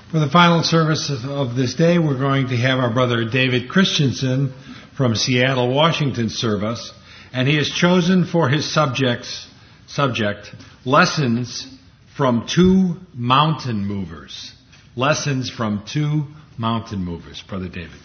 For the final service of this day, we're going to have our brother David Christensen from Seattle, Washington serve us, and he has chosen for his subject Lessons from Two Mountain Movers. Lessons from Two Mountain Movers. Brother David.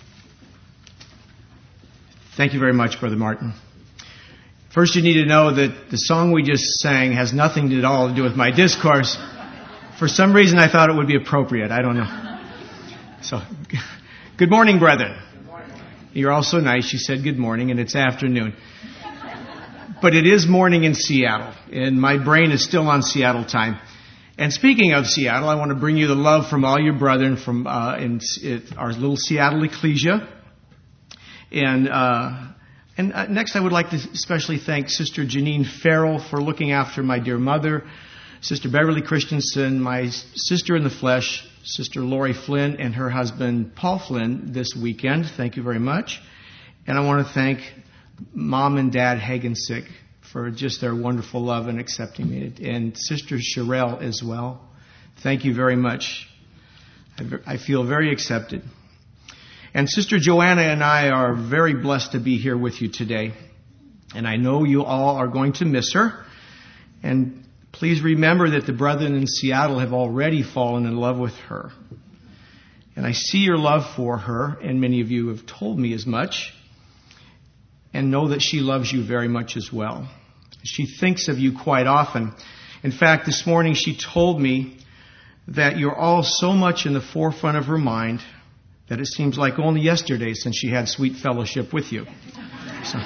Thank you very much, Brother Martin. First, you need to know that the song we just sang has nothing at all to do with my discourse. For some reason, I thought it would be appropriate. I don't know. So, good morning, brethren. Good morning. You're all so nice. You said good morning, and it's afternoon. But it is morning in Seattle, and my brain is still on Seattle time. And speaking of Seattle, I want to bring you the love from all your brethren from in our little Seattle ecclesia. And next, I would like to especially thank Sister Janine Farrell for looking after my dear mother, Sister Beverly Christensen, my sister in the flesh, Sister Lori Flynn, and her husband Paul Flynn this weekend. Thank you very much. And I want to thank Mom and Dad Hagensick for just their wonderful love and accepting me. And Sister Sherelle as well. Thank you very much. I feel very accepted. And Sister Joanna and I are very blessed to be here with you today. And I know you all are going to miss her. And please remember that the brethren in Seattle have already fallen in love with her. And I see your love for her, and many of you have told me as much. And know that she loves you very much as well. She thinks of you quite often. In fact, this morning she told me that you're all so much in the forefront of her mind that it seems like only yesterday since she had sweet fellowship with you. So.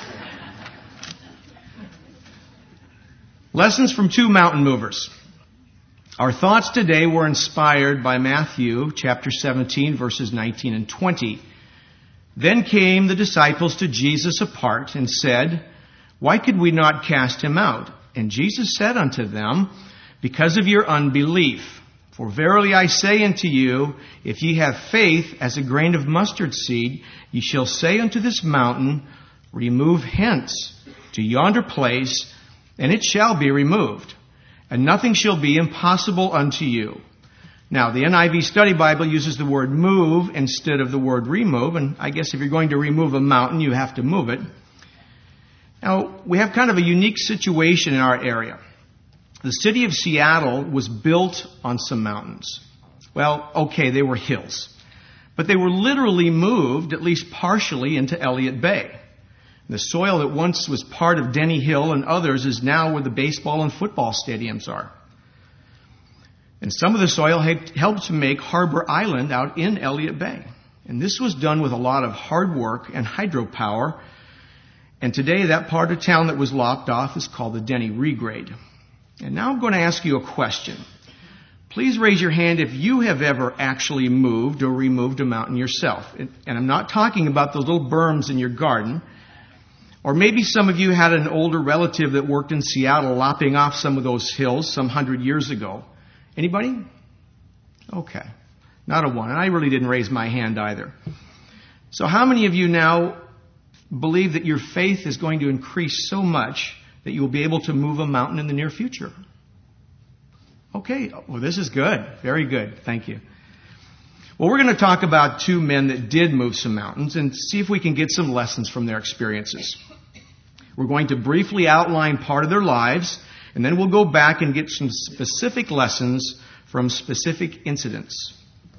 Lessons from Two Mountain Movers. Our thoughts today were inspired by Matthew chapter 17, verses 19 and 20. Then came the disciples to Jesus apart and said, "Why could we not cast him out?" And Jesus said unto them, "Because of your unbelief. For verily I say unto you, if ye have faith as a grain of mustard seed, ye shall say unto this mountain, Remove hence to yonder place, and it shall be removed, and nothing shall be impossible unto you." Now, the NIV Study Bible uses the word move instead of the word remove, and I guess if you're going to remove a mountain, you have to move it. Now, we have kind of a unique situation in our area. The city of Seattle was built on some mountains. Well, okay, they were hills. But they were literally moved, at least partially, into Elliott Bay. The soil that once was part of Denny Hill and others is now where the baseball and football stadiums are. And some of the soil helped to make Harbor Island out in Elliott Bay. And this was done with a lot of hard work and hydropower. And today that part of town that was lopped off is called the Denny Regrade. And now I'm going to ask you a question. Please raise your hand if you have ever actually moved or removed a mountain yourself. And I'm not talking about the little berms in your garden. Or maybe some of you had an older relative that worked in Seattle lopping off some of those hills some 100 years ago. Anybody? Okay. Not a one. And I really didn't raise my hand either. So how many of you now believe that your faith is going to increase so much that you will be able to move a mountain in the near future? Okay. Well, this is good. Very good. Thank you. Well, we're going to talk about two men that did move some mountains and see if we can get some lessons from their experiences. We're going to briefly outline part of their lives, and then we'll go back and get some specific lessons from specific incidents.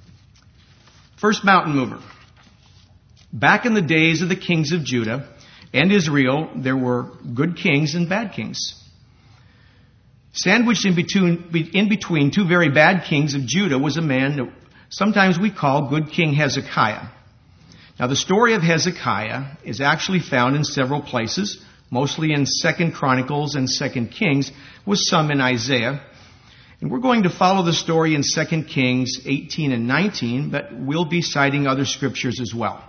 First mountain mover. Back in the days of the kings of Judah and Israel, there were good kings and bad kings. Sandwiched in between two very bad kings of Judah was a man that sometimes we call good King Hezekiah. Now, the story of Hezekiah is actually found in several places, mostly in 2 Chronicles and 2 Kings, with some in Isaiah. And we're going to follow the story in 2 Kings 18 and 19, but we'll be citing other scriptures as well.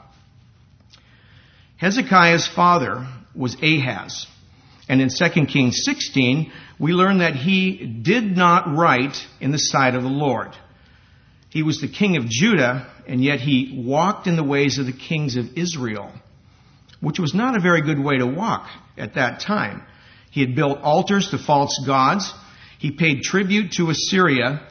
Hezekiah's father was Ahaz. And in 2 Kings 16, we learn that he did not right in the sight of the Lord. He was the king of Judah, and yet he walked in the ways of the kings of Israel, which was not a very good way to walk at that time. He had built altars to false gods. He paid tribute to Assyria.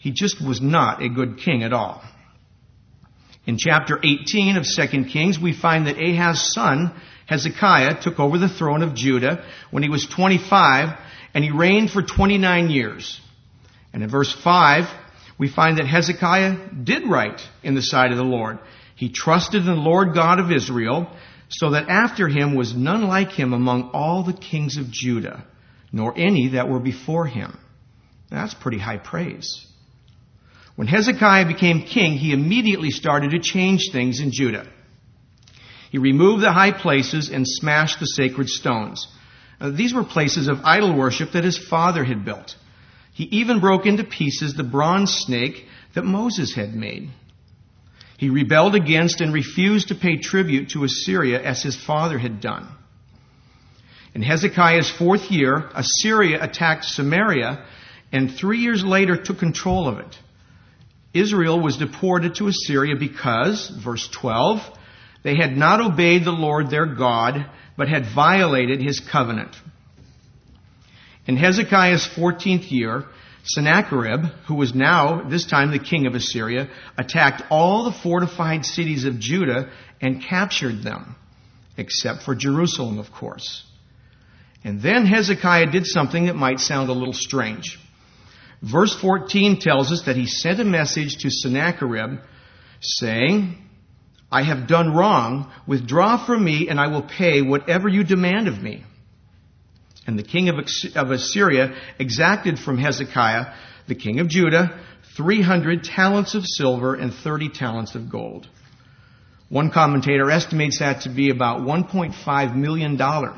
He just was not a good king at all. In chapter 18 of 2 Kings, we find that Ahaz's son, Hezekiah, took over the throne of Judah when he was 25, and he reigned for 29 years. And in verse 5, we find that Hezekiah did right in the sight of the Lord. He trusted in the Lord God of Israel, so that after him was none like him among all the kings of Judah, nor any that were before him. That's pretty high praise. When Hezekiah became king, he immediately started to change things in Judah. He removed the high places and smashed the sacred stones. These were places of idol worship that his father had built. He even broke into pieces the bronze snake that Moses had made. He rebelled against and refused to pay tribute to Assyria as his father had done. In Hezekiah's 4th year, Assyria attacked Samaria and 3 years later took control of it. Israel was deported to Assyria because, verse 12, they had not obeyed the Lord their God, but had violated his covenant. In Hezekiah's 14th year, Sennacherib, who was now, this time, the king of Assyria, attacked all the fortified cities of Judah and captured them, except for Jerusalem, of course. And then Hezekiah did something that might sound a little strange. Verse 14 tells us that he sent a message to Sennacherib saying, I have done wrong. Withdraw from me and I will pay whatever you demand of me. And the king of Assyria exacted from Hezekiah, the king of Judah, 300 talents of silver and 30 talents of gold. One commentator estimates that to be about $1.5 million.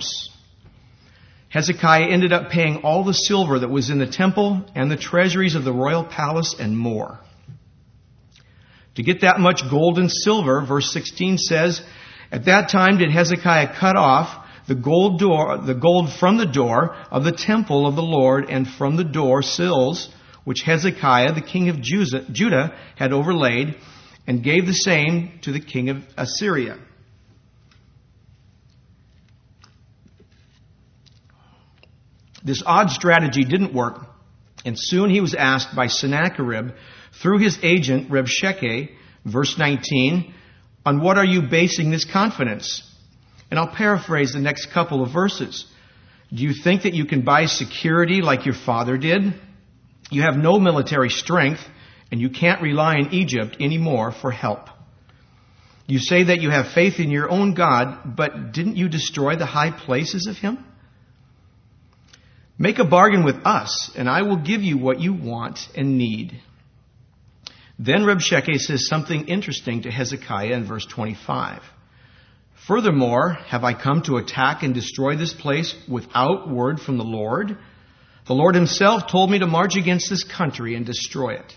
Hezekiah ended up paying all the silver that was in the temple and the treasuries of the royal palace and more. To get that much gold and silver, verse 16 says, at that time did Hezekiah cut off the gold from the door of the temple of the Lord and from the door sills, which Hezekiah, the king of Judah, had overlaid, and gave the same to the king of Assyria. This odd strategy didn't work, and soon he was asked by Sennacherib, through his agent Rabshakeh, verse 19, on what are you basing this confidence? And I'll paraphrase the next couple of verses. Do you think that you can buy security like your father did? You have no military strength, and you can't rely on Egypt anymore for help. You say that you have faith in your own God, but didn't you destroy the high places of him? Make a bargain with us, and I will give you what you want and need. Then Rabshakeh says something interesting to Hezekiah in verse 25. Furthermore, have I come to attack and destroy this place without word from the Lord? The Lord himself told me to march against this country and destroy it.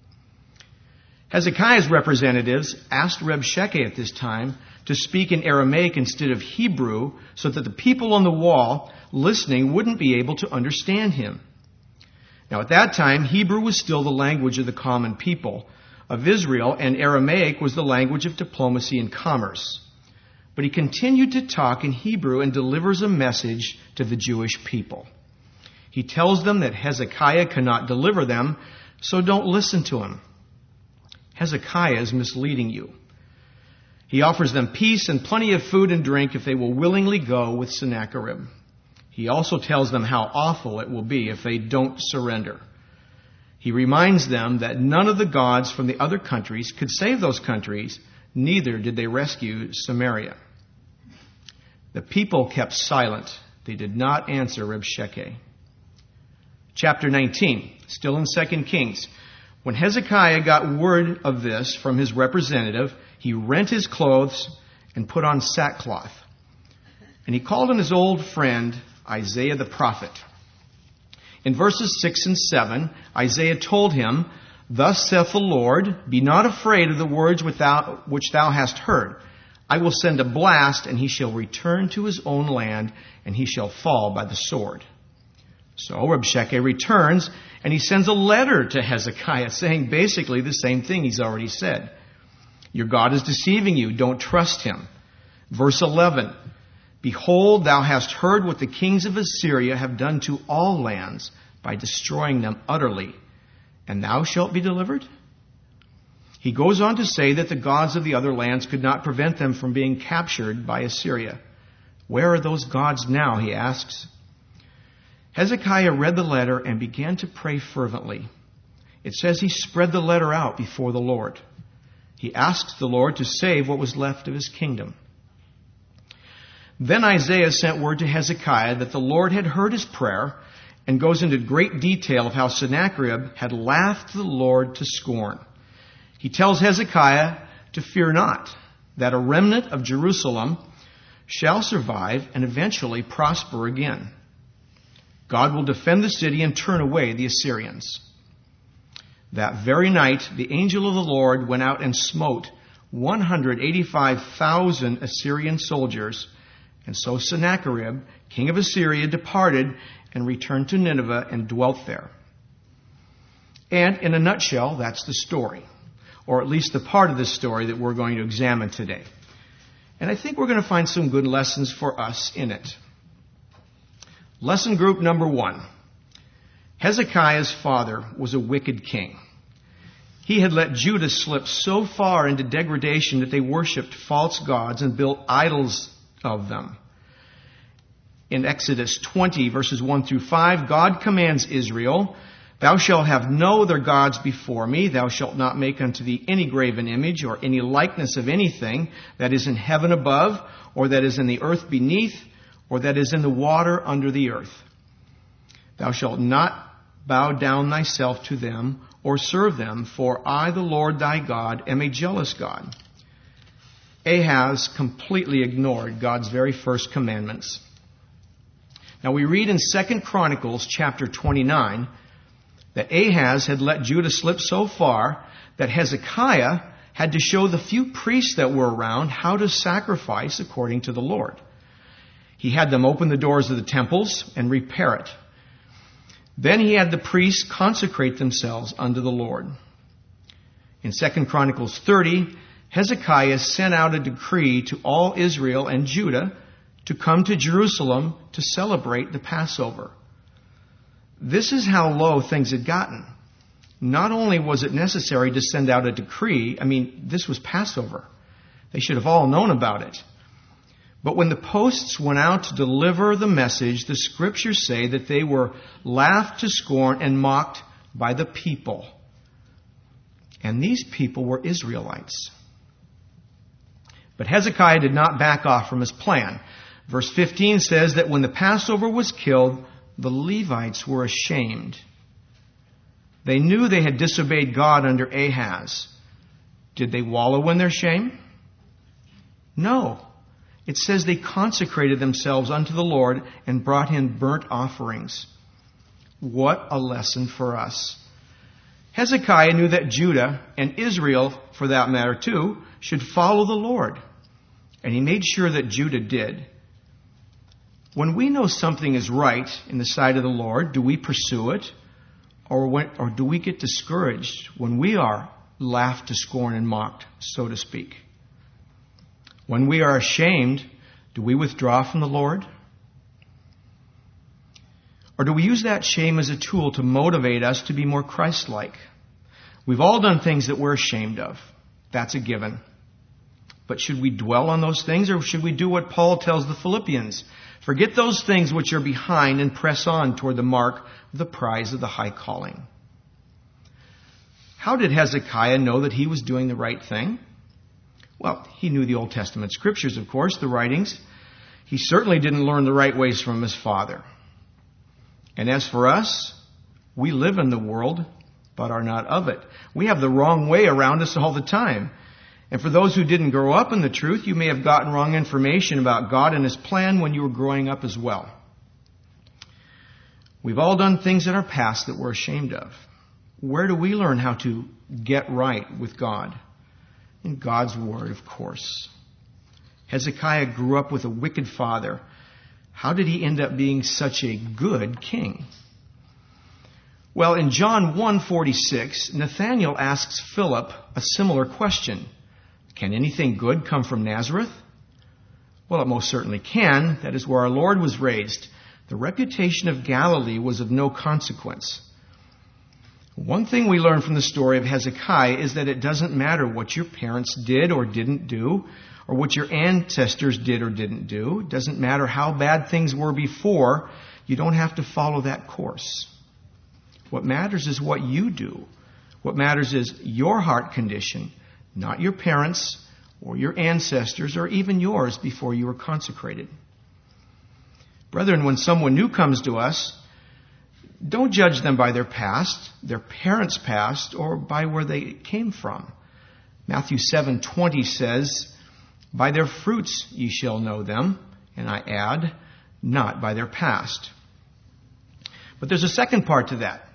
Hezekiah's representatives asked Rabshakeh at this time to speak in Aramaic instead of Hebrew so that the people on the wall listening wouldn't be able to understand him. Now at that time, Hebrew was still the language of the common people of Israel, and Aramaic was the language of diplomacy and commerce. But he continued to talk in Hebrew and delivers a message to the Jewish people. He tells them that Hezekiah cannot deliver them, so don't listen to him. Hezekiah is misleading you. He offers them peace and plenty of food and drink if they will willingly go with Sennacherib. He also tells them how awful it will be if they don't surrender. He reminds them that none of the gods from the other countries could save those countries, neither did they rescue Samaria. The people kept silent. They did not answer Rabshakeh. Chapter 19, still in 2 Kings. When Hezekiah got word of this from his representative, he rent his clothes and put on sackcloth. And he called in his old friend Isaiah the prophet. In verses 6 and 7, Isaiah told him, Thus saith the Lord, be not afraid of the words which thou hast heard. I will send a blast, and he shall return to his own land, and he shall fall by the sword. So Rabshakeh returns, and he sends a letter to Hezekiah saying basically the same thing he's already said. Your God is deceiving you. Don't trust him. Verse 11, Behold, thou hast heard what the kings of Assyria have done to all lands by destroying them utterly. and thou shalt be delivered? He goes on to say that the gods of the other lands could not prevent them from being captured by Assyria. Where are those gods now, he asks. Hezekiah read the letter and began to pray fervently. It says he spread the letter out before the Lord. He asked the Lord to save what was left of his kingdom. Then Isaiah sent word to Hezekiah that the Lord had heard his prayer, and goes into great detail of how Sennacherib had laughed the Lord to scorn. He tells Hezekiah to fear not, that a remnant of Jerusalem shall survive and eventually prosper again. God will defend the city and turn away the Assyrians. That very night, the angel of the Lord went out and smote 185,000 Assyrian soldiers, and so Sennacherib, king of Assyria, departed and returned to Nineveh and dwelt there. And in a nutshell, that's the story, or at least the part of the story that we're going to examine today. And I think we're going to find some good lessons for us in it. Lesson group number 1. Hezekiah's father was a wicked king. He had let Judah slip so far into degradation that they worshipped false gods and built idols of them. In Exodus 20, verses 1 through 5, God commands Israel, "Thou shalt have no other gods before me. Thou shalt not make unto thee any graven image or any likeness of anything that is in heaven above, or that is in the earth beneath, or that is in the water under the earth. Thou shalt not bow down thyself to them or serve them, for I, the Lord thy God, am a jealous God." Ahaz completely ignored God's very first commandments. Now we read in 2 Chronicles chapter 29 that Ahaz had let Judah slip so far that Hezekiah had to show the few priests that were around how to sacrifice according to the Lord. He had them open the doors of the temples and repair it. Then he had the priests consecrate themselves unto the Lord. In 2 Chronicles 30, Hezekiah sent out a decree to all Israel and Judah to come to Jerusalem to celebrate the Passover. This is how low things had gotten. Not only was it necessary to send out a decree, this was Passover. They should have all known about it. But when the posts went out to deliver the message, the scriptures say that they were laughed to scorn and mocked by the people. And these people were Israelites. But Hezekiah did not back off from his plan. Verse 15 says that when the Passover was killed, the Levites were ashamed. They knew they had disobeyed God under Ahaz. Did they wallow in their shame? No. It says they consecrated themselves unto the Lord and brought him burnt offerings. What a lesson for us. Hezekiah knew that Judah, and Israel, for that matter too, should follow the Lord. And he made sure that Judah did. When we know something is right in the sight of the Lord, do we pursue it? Or do we get discouraged when we are laughed to scorn and mocked, so to speak? When we are ashamed, do we withdraw from the Lord? Or do we use that shame as a tool to motivate us to be more Christ-like? We've all done things that we're ashamed of. That's a given. But should we dwell on those things, or should we do what Paul tells the Philippians? Forget those things which are behind and press on toward the mark of the prize of the high calling. How did Hezekiah know that he was doing the right thing? Well, he knew the Old Testament scriptures, of course, the writings. He certainly didn't learn the right ways from his father. And as for us, we live in the world, but are not of it. We have the wrong way around us all the time. And for those who didn't grow up in the truth, you may have gotten wrong information about God and his plan when you were growing up as well. We've all done things in our past that we're ashamed of. Where do we learn how to get right with God? In God's Word, of course. Hezekiah grew up with a wicked father. How did he end up being such a good king? Well, in John 1:46, Nathanael asks Philip a similar question. Can anything good come from Nazareth? Well, it most certainly can. That is where our Lord was raised. The reputation of Galilee was of no consequence. One thing we learn from the story of Hezekiah is that it doesn't matter what your parents did or didn't do, or what your ancestors did or didn't do. It doesn't matter how bad things were before. You don't have to follow that course. What matters is what you do. What matters is your heart condition, not your parents or your ancestors or even yours before you were consecrated. Brethren, when someone new comes to us, don't judge them by their past, their parents' past, or by where they came from. Matthew 7:20 says, "By their fruits ye shall know them," and I add, not by their past. But there's a second part to that.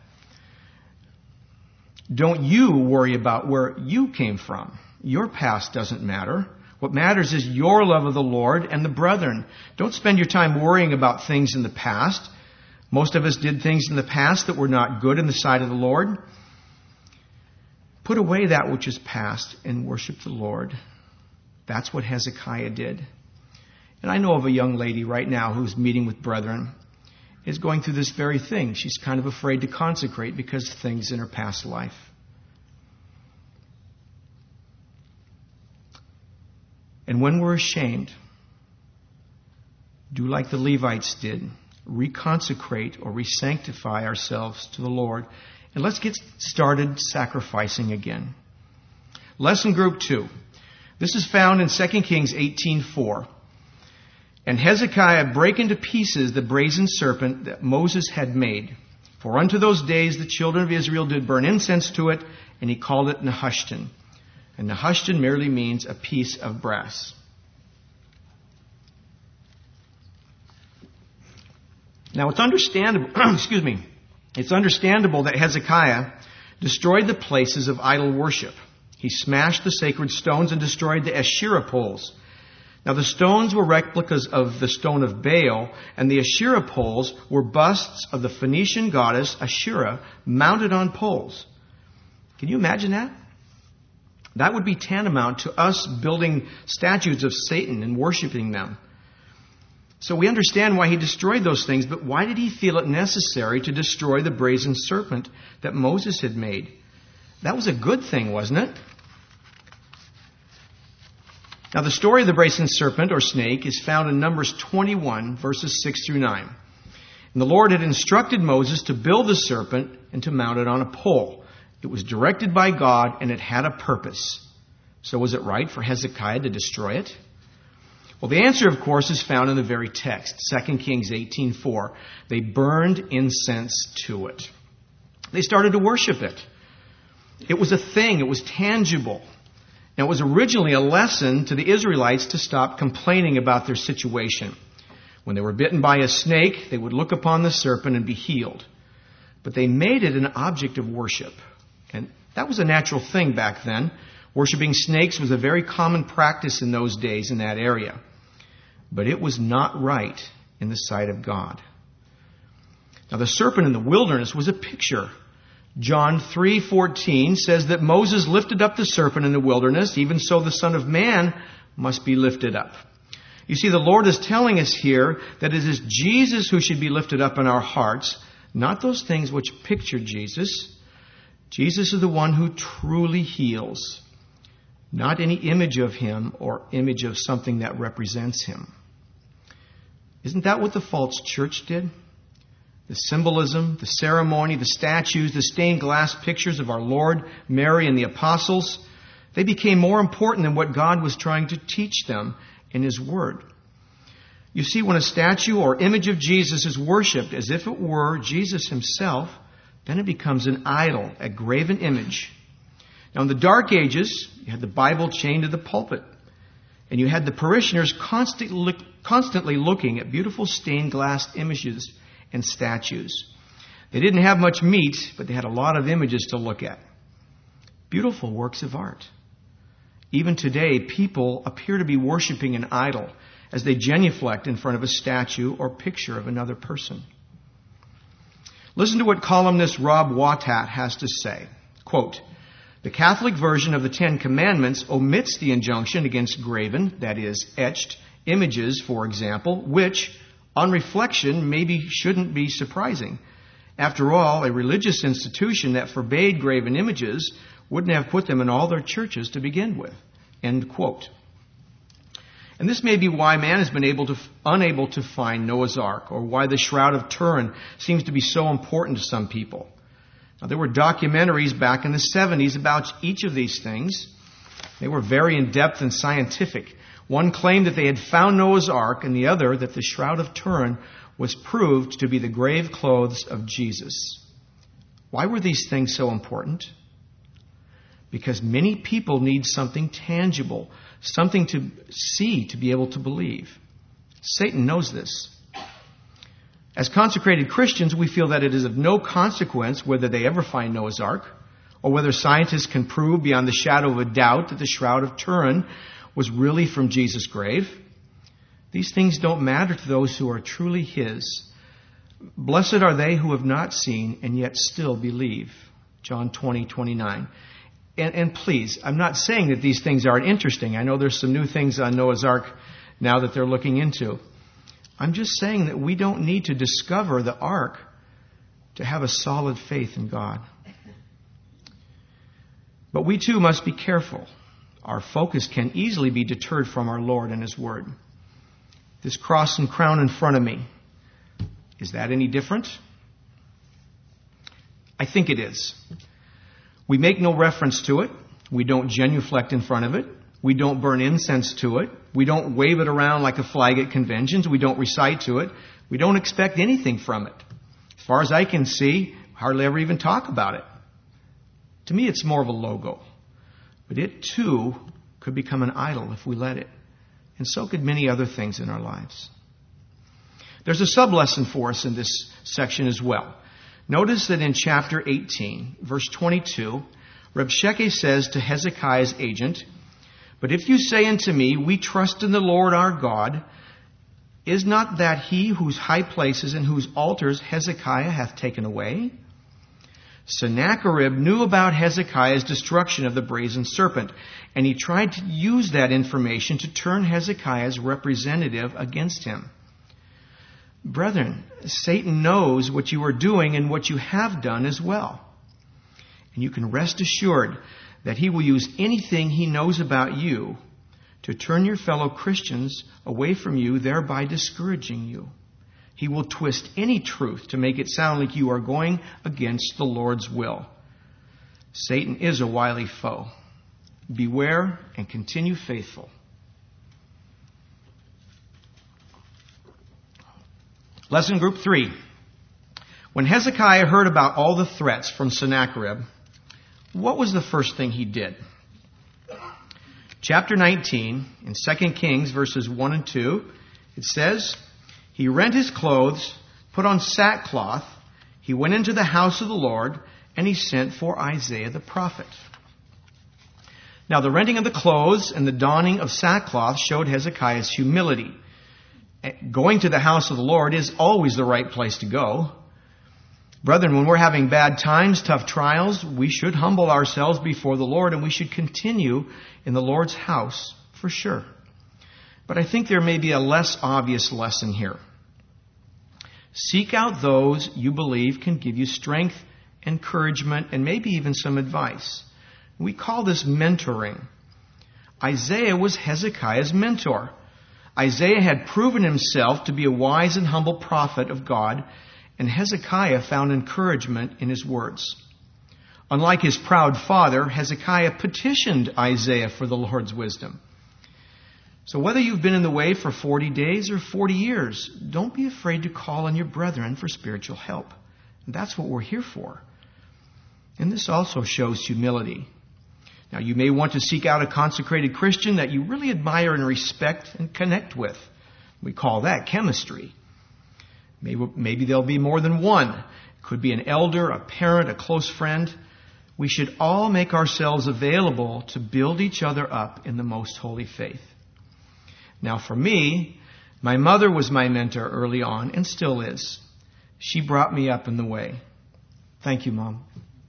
Don't you worry about where you came from. Your past doesn't matter. What matters is your love of the Lord and the brethren. Don't spend your time worrying about things in the past. Most of us did things in the past that were not good in the sight of the Lord. Put away that which is past and worship the Lord. That's what Hezekiah did. And I know of a young lady right now who's meeting with brethren, is going through this very thing. She's kind of afraid to consecrate because of things in her past life. And when we're ashamed, do like the Levites did. Reconsecrate or resanctify ourselves to the Lord. And let's get started sacrificing again. Lesson group 2. This is found in 2 Kings 18:4. "And Hezekiah brake into pieces the brazen serpent that Moses had made. For unto those days the children of Israel did burn incense to it, and he called it Nehushtan." And Nehushtan merely means a piece of brass. Now it's understandable, it's understandable that Hezekiah destroyed the places of idol worship. He smashed the sacred stones and destroyed the Asherah poles. Now the stones were replicas of the stone of Baal, and the Asherah poles were busts of the Phoenician goddess Asherah mounted on poles. Can you imagine that? That would be tantamount to us building statues of Satan and worshiping them. So we understand why he destroyed those things, but why did he feel it necessary to destroy the brazen serpent that Moses had made? That was a good thing, wasn't it? Now the story of the brazen serpent or snake is found in Numbers 21, verses 6 through 9. And the Lord had instructed Moses to build the serpent and to mount it on a pole. It was directed by God and it had a purpose. So was it right for Hezekiah to destroy it? Well, the answer, of course, is found in the very text, 2 Kings 18:4. They burned incense to it. They started to worship it. It was a thing. It was tangible. Now, it was originally a lesson to the Israelites to stop complaining about their situation. When they were bitten by a snake, they would look upon the serpent and be healed. But they made it an object of worship. And that was a natural thing back then. Worshipping snakes was a very common practice in those days in that area. But it was not right in the sight of God. Now, the serpent in the wilderness was a picture. John 3:14 says that Moses lifted up the serpent in the wilderness, even so the Son of Man must be lifted up. You see, the Lord is telling us here that it is Jesus who should be lifted up in our hearts, not those things which picture Jesus. Jesus is the one who truly heals, not any image of him or image of something that represents him. Isn't that what the false church did? The symbolism, the ceremony, the statues, the stained glass pictures of our Lord, Mary, and the apostles, they became more important than what God was trying to teach them in His Word. You see, when a statue or image of Jesus is worshipped as if it were Jesus Himself, then it becomes an idol, a graven image. Now, in the Dark Ages, you had the Bible chained to the pulpit, and you had the parishioners constantly looking at beautiful stained glass images and statues. They didn't have much meat, but they had a lot of images to look at. Beautiful works of art. Even today, people appear to be worshiping an idol as they genuflect in front of a statue or picture of another person. Listen to what columnist Rob Watat has to say. Quote, "The Catholic version of the Ten Commandments omits the injunction against graven, that is, etched, images, for example, which, on reflection, maybe shouldn't be surprising. After all, a religious institution that forbade graven images wouldn't have put them in all their churches to begin with. End quote. And this may be why man has been unable to find Noah's Ark, or why the Shroud of Turin seems to be so important to some people. Now, there were documentaries back in the 70s about each of these things. They were very in-depth and scientific. One claimed that they had found Noah's Ark, and the other that the Shroud of Turin was proved to be the grave clothes of Jesus. Why were these things so important? Because many people need something tangible, something to see to be able to believe. Satan knows this. As consecrated Christians, we feel that it is of no consequence whether they ever find Noah's Ark, or whether scientists can prove beyond the shadow of a doubt that the Shroud of Turin was really from Jesus' grave. These things don't matter to those who are truly His. Blessed are they who have not seen and yet still believe. John 20:29. And please, I'm not saying that these things aren't interesting. I know there's some new things on Noah's Ark now that they're looking into. I'm just saying that we don't need to discover the Ark to have a solid faith in God. But we too must be careful. Our focus can easily be deterred from our Lord and His Word. This cross and crown in front of me, is that any different? I think it is. We make no reference to it. We don't genuflect in front of it. We don't burn incense to it. We don't wave it around like a flag at conventions. We don't recite to it. We don't expect anything from it. As far as I can see, hardly ever even talk about it. To me, it's more of a logo. But it too could become an idol if we let it. And so could many other things in our lives. There's a sub-lesson for us in this section as well. Notice that in chapter 18, verse 22, Rabshakeh says to Hezekiah's agent, "But if you say unto me, we trust in the Lord our God, is not that He whose high places and whose altars Hezekiah hath taken away?" Sennacherib knew about Hezekiah's destruction of the brazen serpent, and he tried to use that information to turn Hezekiah's representative against him. Brethren, Satan knows what you are doing and what you have done as well. And you can rest assured that he will use anything he knows about you to turn your fellow Christians away from you, thereby discouraging you. He will twist any truth to make it sound like you are going against the Lord's will. Satan is a wily foe. Beware and continue faithful. Lesson Group 3. When Hezekiah heard about all the threats from Sennacherib, what was the first thing he did? Chapter 19, in 2 Kings, verses 1 and 2, it says, "He rent his clothes, put on sackcloth, he went into the house of the Lord, and he sent for Isaiah the prophet." Now, the renting of the clothes and the donning of sackcloth showed Hezekiah's humility. Going to the house of the Lord is always the right place to go. Brethren, when we're having bad times, tough trials, we should humble ourselves before the Lord, and we should continue in the Lord's house for sure. But I think there may be a less obvious lesson here. Seek out those you believe can give you strength, encouragement, and maybe even some advice. We call this mentoring. Isaiah was Hezekiah's mentor. Isaiah had proven himself to be a wise and humble prophet of God, and Hezekiah found encouragement in his words. Unlike his proud father, Hezekiah petitioned Isaiah for the Lord's wisdom. So whether you've been in the way for 40 days or 40 years, don't be afraid to call on your brethren for spiritual help. And that's what we're here for. And this also shows humility. Now, you may want to seek out a consecrated Christian that you really admire and respect and connect with. We call that chemistry. Maybe there'll be more than one. It could be an elder, a parent, a close friend. We should all make ourselves available to build each other up in the most holy faith. Now, for me, my mother was my mentor early on and still is. She brought me up in the way. Thank you, Mom.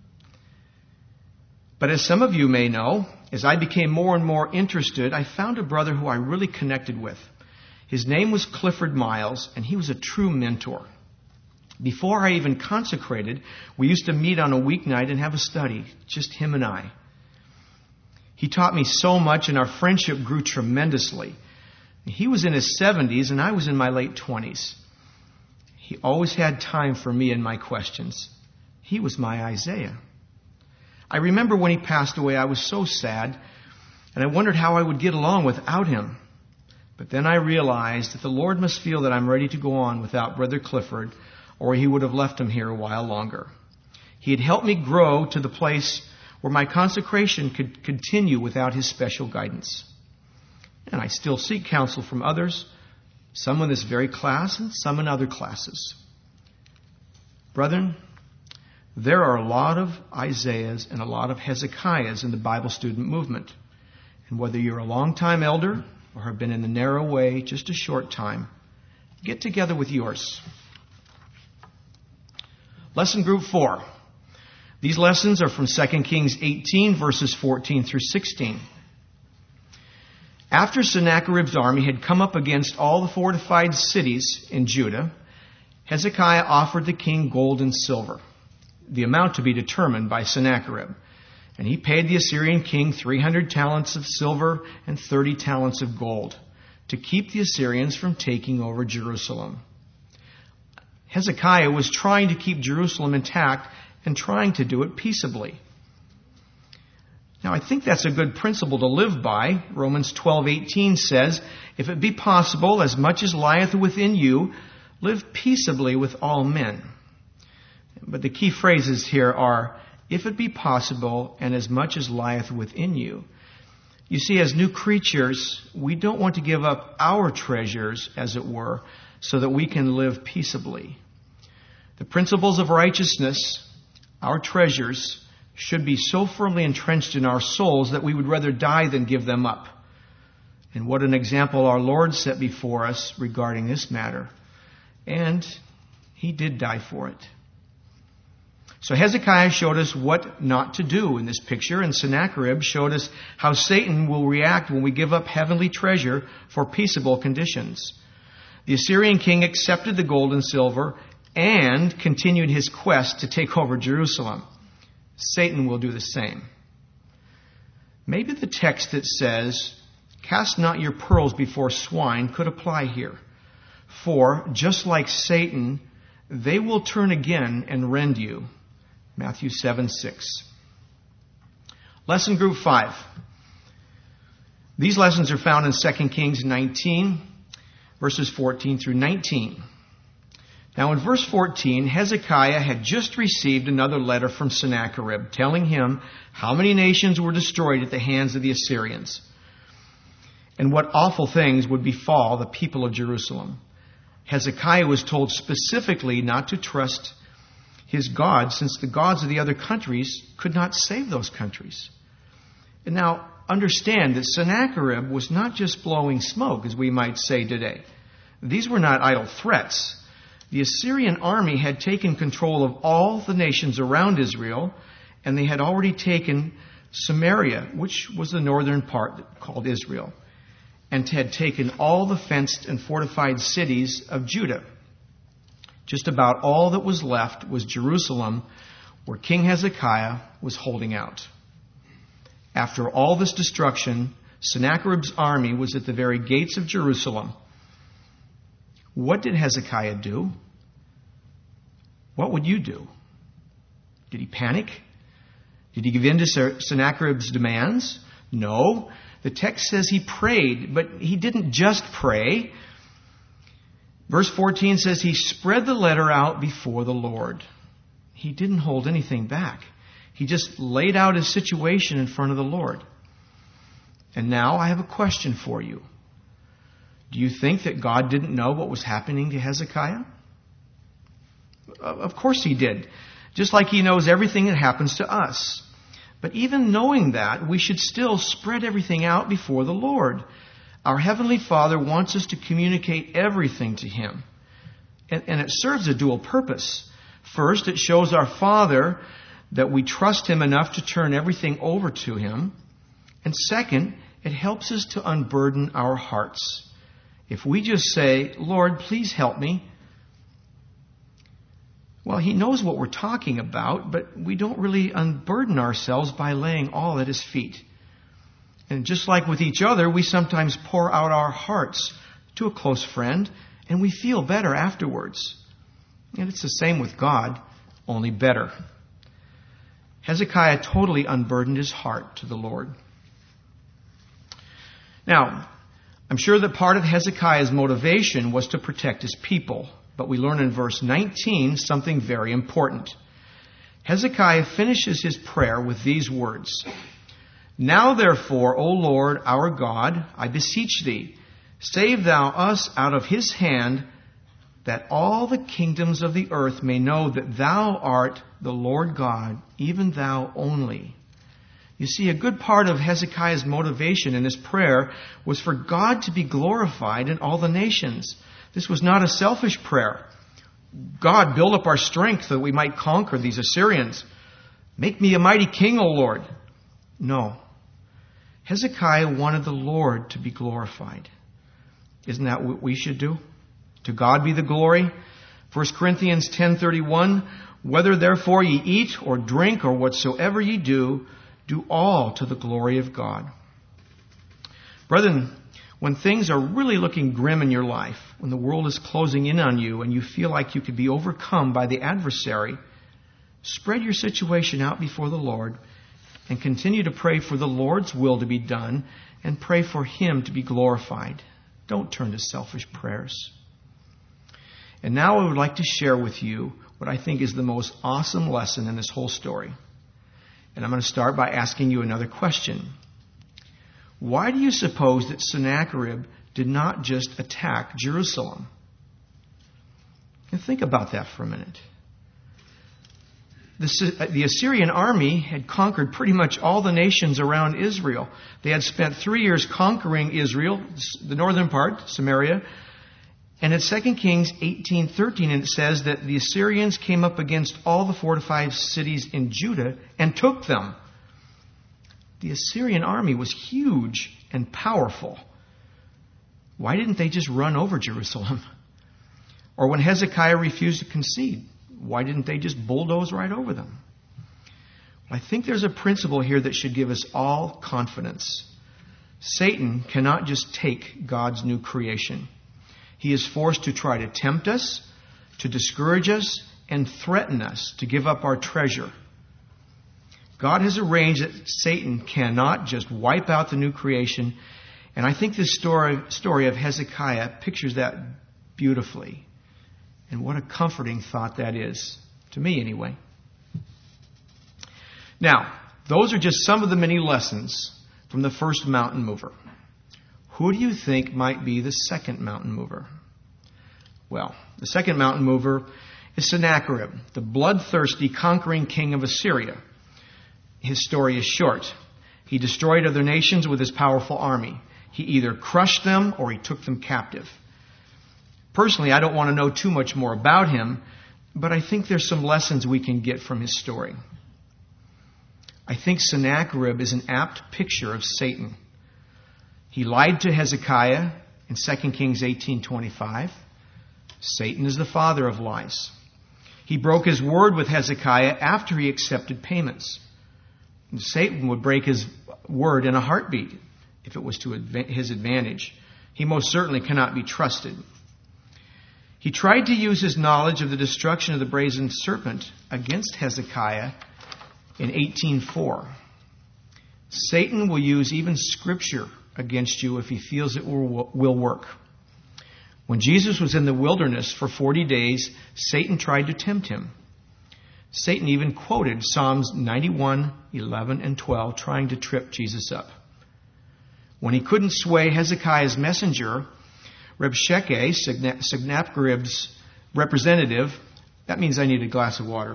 But as some of you may know, as I became more and more interested, I found a brother who I really connected with. His name was Clifford Miles, and he was a true mentor. Before I even consecrated, we used to meet on a weeknight and have a study, just him and I. He taught me so much, and our friendship grew tremendously. He was in his 70s, and I was in my late 20s. He always had time for me and my questions. He was my Isaiah. I remember when he passed away, I was so sad, and I wondered how I would get along without him. But then I realized that the Lord must feel that I'm ready to go on without Brother Clifford, or he would have left him here a while longer. He had helped me grow to the place where my consecration could continue without his special guidance. And I still seek counsel from others, some in this very class and some in other classes. Brethren, there are a lot of Isaiahs and a lot of Hezekiahs in the Bible student movement. And whether you're a long-time elder or have been in the narrow way just a short time, get together with yours. Lesson Group 4. These lessons are from 2 Kings 18, verses 14 through 16. After Sennacherib's army had come up against all the fortified cities in Judah, Hezekiah offered the king gold and silver, the amount to be determined by Sennacherib. And he paid the Assyrian king 300 talents of silver and 30 talents of gold to keep the Assyrians from taking over Jerusalem. Hezekiah was trying to keep Jerusalem intact and trying to do it peaceably. Now, I think that's a good principle to live by. Romans 12:18 says, "If it be possible, as much as lieth within you, live peaceably with all men." But the key phrases here are, if it be possible, and as much as lieth within you. You see, as new creatures, we don't want to give up our treasures, as it were, so that we can live peaceably. The principles of righteousness, our treasures, should be so firmly entrenched in our souls that we would rather die than give them up. And what an example our Lord set before us regarding this matter. And he did die for it. So Hezekiah showed us what not to do in this picture, and Sennacherib showed us how Satan will react when we give up heavenly treasure for peaceable conditions. The Assyrian king accepted the gold and silver and continued his quest to take over Jerusalem. Satan will do the same. Maybe the text that says, "Cast not your pearls before swine," could apply here. For, just like Satan, they will turn again and rend you. Matthew 7:6. Lesson Group 5. These lessons are found in 2 Kings 19, verses 14 through 19. Now in verse 14, Hezekiah had just received another letter from Sennacherib telling him how many nations were destroyed at the hands of the Assyrians and what awful things would befall the people of Jerusalem. Hezekiah was told specifically not to trust his God, since the gods of the other countries could not save those countries. And now understand that Sennacherib was not just blowing smoke, as we might say today. These were not idle threats. The Assyrian army had taken control of all the nations around Israel, and they had already taken Samaria, which was the northern part called Israel, and had taken all the fenced and fortified cities of Judah. Just about all that was left was Jerusalem, where King Hezekiah was holding out. After all this destruction, Sennacherib's army was at the very gates of Jerusalem. What did Hezekiah do? What would you do? Did he panic? Did he give in to Sennacherib's demands? No. The text says he prayed, but he didn't just pray. Verse 14 says he spread the letter out before the Lord. He didn't hold anything back. He just laid out his situation in front of the Lord. And now I have a question for you. Do you think that God didn't know what was happening to Hezekiah? Of course he did. Just like he knows everything that happens to us. But even knowing that, we should still spread everything out before the Lord. Our Heavenly Father wants us to communicate everything to Him. And it serves a dual purpose. First, it shows our Father that we trust Him enough to turn everything over to Him. And second, it helps us to unburden our hearts. If we just say, "Lord, please help me," Well, he knows what we're talking about, but we don't really unburden ourselves by laying all at his feet. And just like with each other, we sometimes pour out our hearts to a close friend, and we feel better afterwards. And it's the same with God, only better. Hezekiah totally unburdened his heart to the Lord. Now, I'm sure that part of Hezekiah's motivation was to protect his people, but we learn in verse 19 something very important. Hezekiah finishes his prayer with these words, "Now therefore, O Lord our God, I beseech thee, save thou us out of his hand, that all the kingdoms of the earth may know that thou art the Lord God, even thou only." You see, a good part of Hezekiah's motivation in this prayer was for God to be glorified in all the nations. This was not a selfish prayer. God, build up our strength that we might conquer these Assyrians. Make me a mighty king, O Lord. No. Hezekiah wanted the Lord to be glorified. Isn't that what we should do? To God be the glory. 1 Corinthians 10:31, "Whether therefore ye eat or drink or whatsoever ye do, do all to the glory of God." Brethren, when things are really looking grim in your life, when the world is closing in on you and you feel like you could be overcome by the adversary, spread your situation out before the Lord and continue to pray for the Lord's will to be done and pray for Him to be glorified. Don't turn to selfish prayers. And now I would like to share with you what I think is the most awesome lesson in this whole story. And I'm going to start by asking you another question. Why do you suppose that Sennacherib did not just attack Jerusalem? And think about that for a minute. The Assyrian army had conquered pretty much all the nations around Israel. They had spent 3 years conquering Israel, the northern part, Samaria. And in 2 Kings 18:13, it says that the Assyrians came up against all the fortified cities in Judah and took them. The Assyrian army was huge and powerful. Why didn't they just run over Jerusalem? Or when Hezekiah refused to concede, why didn't they just bulldoze right over them? Well, I think there's a principle here that should give us all confidence. Satan cannot just take God's new creation. He is forced to try to tempt us, to discourage us, and threaten us to give up our treasure. God has arranged that Satan cannot just wipe out the new creation, and I think this story of Hezekiah pictures that beautifully. And what a comforting thought that is, to me anyway. Now, those are just some of the many lessons from the first mountain mover. Who do you think might be the second mountain mover? Well, the second mountain mover is Sennacherib, the bloodthirsty conquering king of Assyria. His story is short. He destroyed other nations with his powerful army. He either crushed them or he took them captive. Personally, I don't want to know too much more about him, but I think there's some lessons we can get from his story. I think Sennacherib is an apt picture of Satan. He lied to Hezekiah in 2 Kings 18:25. Satan is the father of lies. He broke his word with Hezekiah after he accepted payments. And Satan would break his word in a heartbeat if it was to his advantage. He most certainly cannot be trusted. He tried to use his knowledge of the destruction of the brazen serpent against Hezekiah in 18:4. Satan will use even Scripture against you if he feels it will work. When Jesus was in the wilderness for 40 days, Satan tried to tempt him. Satan even quoted Psalms 91:11 and 12, trying to trip Jesus up. When he couldn't sway Hezekiah's messenger, Rabshakeh, Sennacherib's representative, that means I need a glass of water.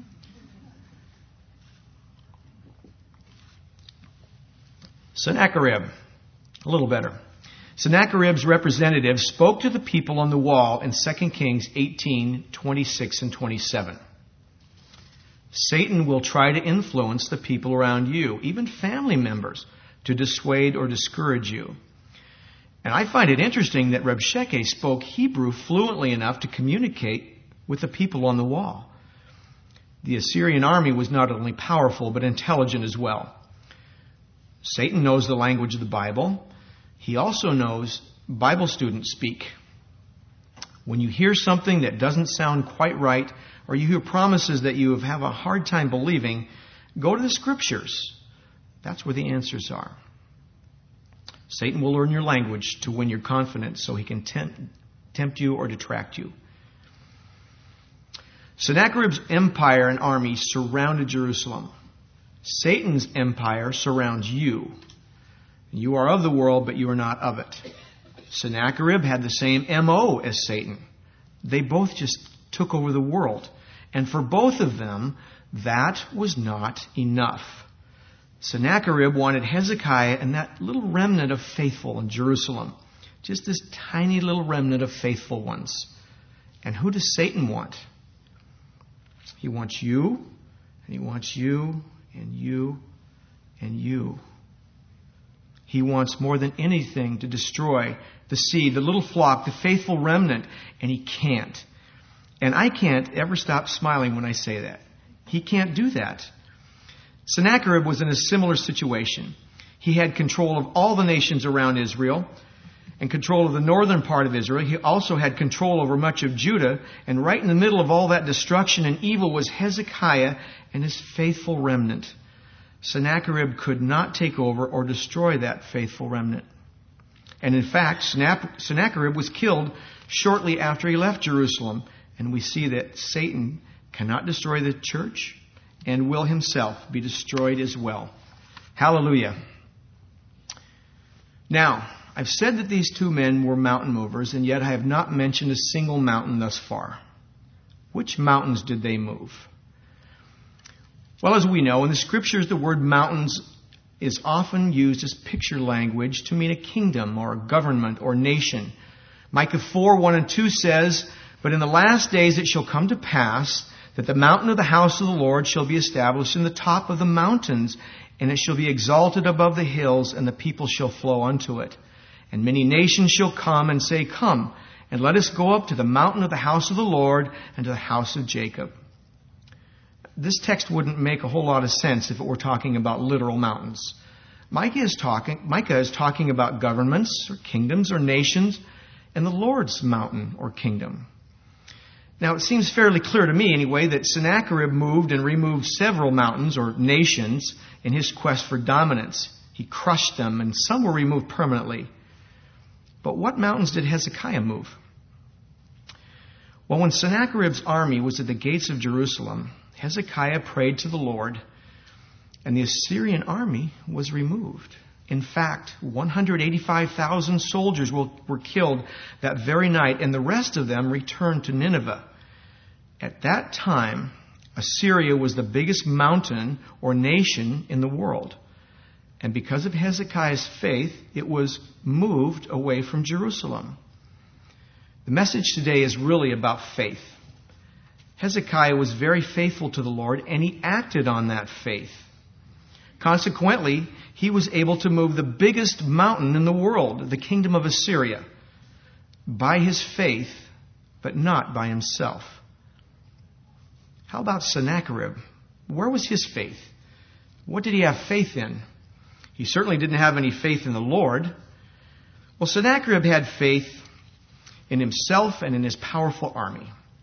Sennacherib, a little better. Sennacherib's representative spoke to the people on the wall in 2 Kings 18:26 and 27. Satan will try to influence the people around you, even family members, to dissuade or discourage you. And I find it interesting that Rabshakeh spoke Hebrew fluently enough to communicate with the people on the wall. The Assyrian army was not only powerful, but intelligent as well. Satan knows the language of the Bible. He also knows Bible students speak. When you hear something that doesn't sound quite right, or you hear promises that you have a hard time believing, go to the Scriptures. That's where the answers are. Satan will learn your language to win your confidence so he can tempt you or detract you. Sennacherib's empire and army surrounded Jerusalem. Satan's empire surrounds you. You are of the world, but you are not of it. Sennacherib had the same M.O. as Satan. They both just took over the world. And for both of them, that was not enough. Sennacherib wanted Hezekiah and that little remnant of faithful in Jerusalem. Just this tiny little remnant of faithful ones. And who does Satan want? He wants you, and he wants you, and you, and you. He wants more than anything to destroy the seed, the little flock, the faithful remnant, and he can't. And I can't ever stop smiling when I say that. He can't do that. Sennacherib was in a similar situation. He had control of all the nations around Israel and control of the northern part of Israel. He also had control over much of Judah. And right in the middle of all that destruction and evil was Hezekiah and his faithful remnant. Sennacherib could not take over or destroy that faithful remnant. And in fact, Sennacherib was killed shortly after he left Jerusalem. And we see that Satan cannot destroy the church and will himself be destroyed as well. Hallelujah. Now, I've said that these two men were mountain movers, and yet I have not mentioned a single mountain thus far. Which mountains did they move? Well, as we know, in the Scriptures, the word mountains is often used as picture language to mean a kingdom or a government or nation. Micah 4:1-2 says, "But in the last days it shall come to pass that the mountain of the house of the Lord shall be established in the top of the mountains, and it shall be exalted above the hills, and the people shall flow unto it. And many nations shall come and say, Come, and let us go up to the mountain of the house of the Lord and to the house of Jacob." This text wouldn't make a whole lot of sense if it were talking about literal mountains. Micah is talking about governments or kingdoms or nations and the Lord's mountain or kingdom. Now, it seems fairly clear to me, anyway, that Sennacherib moved and removed several mountains or nations in his quest for dominance. He crushed them, and some were removed permanently. But what mountains did Hezekiah move? Well, when Sennacherib's army was at the gates of Jerusalem, Hezekiah prayed to the Lord, and the Assyrian army was removed. In fact, 185,000 soldiers were killed that very night, and the rest of them returned to Nineveh. At that time, Assyria was the biggest mountain or nation in the world. And because of Hezekiah's faith, it was moved away from Jerusalem. The message today is really about faith. Hezekiah was very faithful to the Lord, and he acted on that faith. Consequently, he was able to move the biggest mountain in the world, the kingdom of Assyria, by his faith, but not by himself. How about Sennacherib? Where was his faith? What did he have faith in? He certainly didn't have any faith in the Lord. Well, Sennacherib had faith in himself and in his powerful army.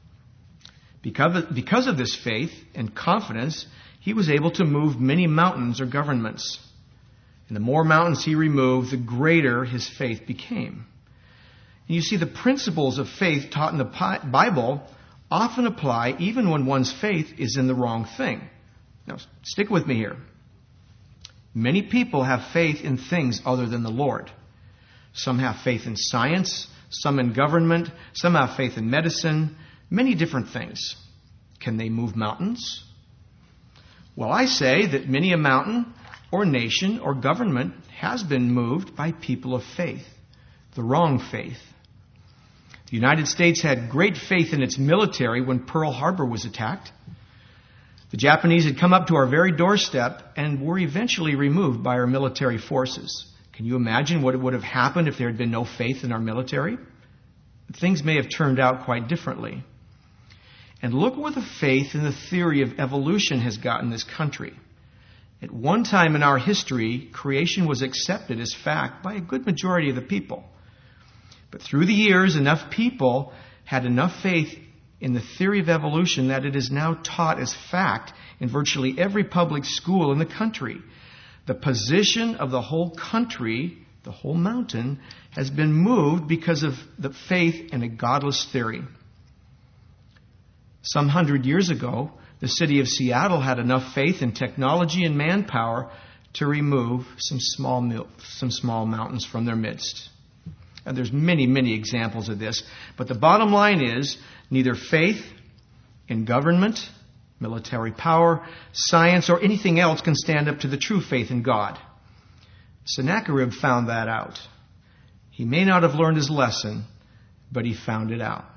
Because of this faith and confidence, he was able to move many mountains or governments. And the more mountains he removed, the greater his faith became. And you see, the principles of faith taught in the Bible often apply even when one's faith is in the wrong thing. Now, stick with me here. Many people have faith in things other than the Lord. Some have faith in science, some in government, some have faith in medicine, many different things. Can they move mountains? Well, I say that many a mountain or nation or government has been moved by people of faith, the wrong faith. The United States had great faith in its military when Pearl Harbor was attacked. The Japanese had come up to our very doorstep and were eventually removed by our military forces. Can you imagine what would have happened if there had been no faith in our military? Things may have turned out quite differently. And look where the faith in the theory of evolution has gotten this country. At one time in our history, creation was accepted as fact by a good majority of the people. But through the years, enough people had enough faith in the theory of evolution that it is now taught as fact in virtually every public school in the country. The position of the whole country, the whole mountain, has been moved because of the faith in a godless theory. Some 100 years ago, the city of Seattle had enough faith in technology and manpower to remove some small mountains from their midst. And there's many, many examples of this. But the bottom line is, neither faith in government, military power, science, or anything else can stand up to the true faith in God. Sennacherib found that out. He may not have learned his lesson, but he found it out.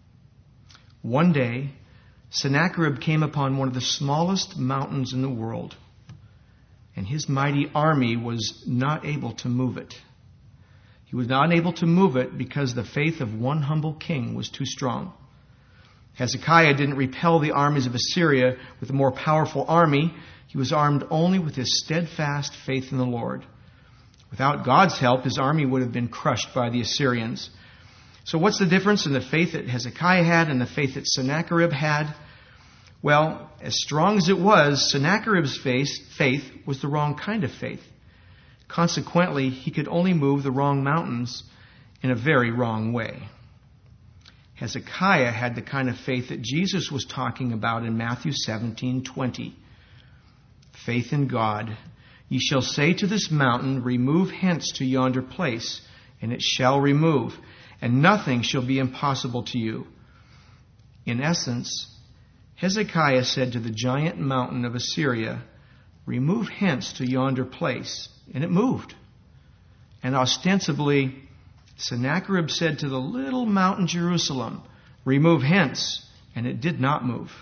One day, Sennacherib came upon one of the smallest mountains in the world, and his mighty army was not able to move it. He was not able to move it because the faith of one humble king was too strong. Hezekiah didn't repel the armies of Assyria with a more powerful army. He was armed only with his steadfast faith in the Lord. Without God's help, his army would have been crushed by the Assyrians. So what's the difference in the faith that Hezekiah had and the faith that Sennacherib had? Well, as strong as it was, Sennacherib's faith was the wrong kind of faith. Consequently, he could only move the wrong mountains in a very wrong way. Hezekiah had the kind of faith that Jesus was talking about in Matthew 17:20. Faith in God. Ye shall say to this mountain, remove hence to yonder place, and it shall remove, and nothing shall be impossible to you. In essence, Hezekiah said to the giant mountain of Assyria, remove hence to yonder place, and it moved. And ostensibly, Sennacherib said to the little mountain Jerusalem, remove hence, and it did not move.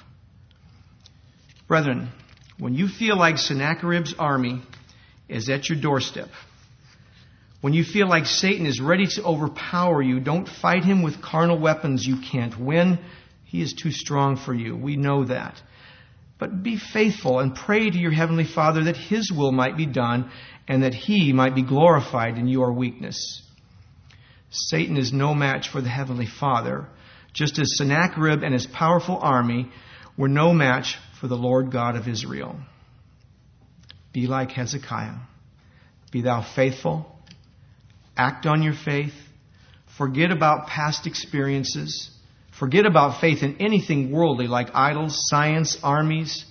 Brethren, when you feel like Sennacherib's army is at your doorstep, when you feel like Satan is ready to overpower you, don't fight him with carnal weapons you can't win. He is too strong for you. We know that. But be faithful and pray to your Heavenly Father that His will might be done and that He might be glorified in your weakness. Satan is no match for the Heavenly Father, just as Sennacherib and his powerful army were no match for the Lord God of Israel. Be like Hezekiah. Be thou faithful. Act on your faith. Forget about past experiences. Forget about faith in anything worldly like idols, science, armies.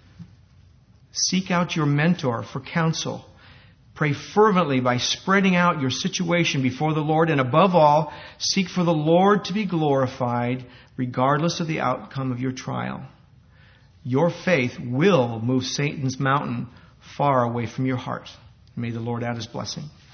Seek out your mentor for counsel. Pray fervently by spreading out your situation before the Lord. And above all, seek for the Lord to be glorified regardless of the outcome of your trial. Your faith will move Satan's mountain far away from your heart. May the Lord add His blessing.